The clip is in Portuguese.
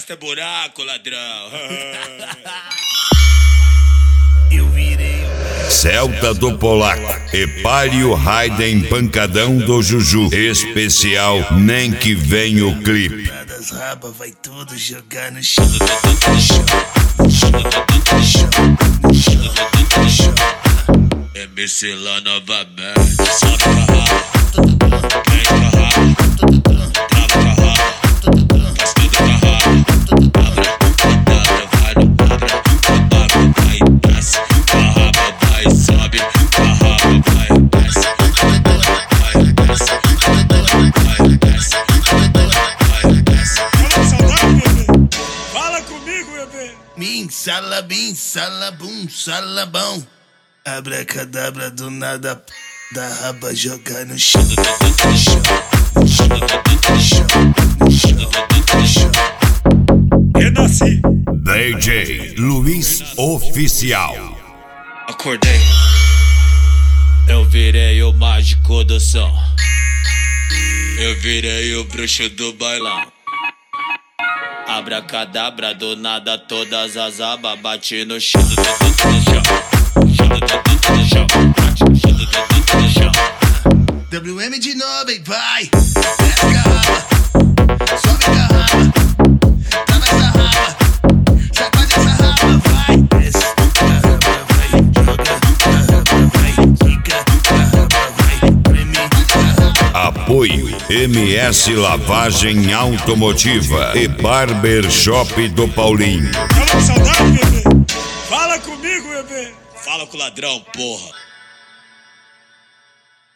é buraco, ladrão. Eu virei Celta do Polaco, Epário Raiden Pancadão do Juju. Especial Nem Que Vem o Clipe. das rabas, vai tudo jogar no chão. MC lá novamente. Sobe com a raba, vem com a raba, trava com a raba, faz tudo com a raba. Abra, vai no abra, vai, desce, com a raba, vai, sobe, com a raba, vai, desce, vai, desce, vai, desce. Fala saudade, bebê. Fala comigo, bebê. Bim, salabum, salabão. Abracadabra do nada, da raba jogar no chão. Renasci. DJ Luiz Oficial. Acordei, eu virei o mágico do som, eu virei o bruxo do bailão. Abracadabra do nada, todas as abas bate no chão, no chão. WM de novo, hein, vai. Desce com a raba, sobe com a raba, trava essa raba, sacode essa raba, vai. Desce com a raba, vai, joga com a raba, vai, fica com a raba, vai, treme com a raba. Apoio MS Lavagem Automotiva e Barbershop do Paulinho. Fala saudade, bebê. Fala comigo, bebê. Fala com o ladrão, porra.